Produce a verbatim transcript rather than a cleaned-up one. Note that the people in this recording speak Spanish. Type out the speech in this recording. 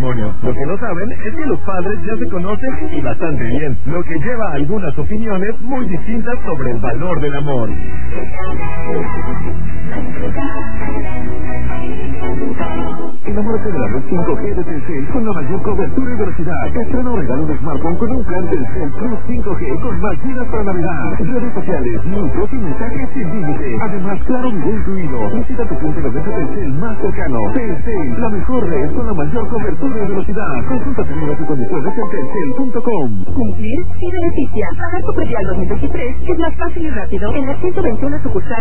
matrimonio. Lo que no saben es que los padres ya se conocen y bastante bien, lo que lleva a algunas opiniones muy distintas sobre el valor del amor. Enamórate de la red cinco G de Telcel con la mayor cobertura y velocidad. Estrena o regala un smartphone con un plan Telcel Plus cinco G con más gigas para navegar, redes sociales, minutos y mensajes sin límite. Además, claro, video incluido. Visita tu punto de venta Telcel más cercano. Telcel, la mejor red con la mayor cobertura y velocidad. Consulta términos y condiciones en telcel punto com. Cumplir y beneficia. Pagar tu predial dos mil veintitrés es más fácil y rápido en las ciento veintiuno sucursales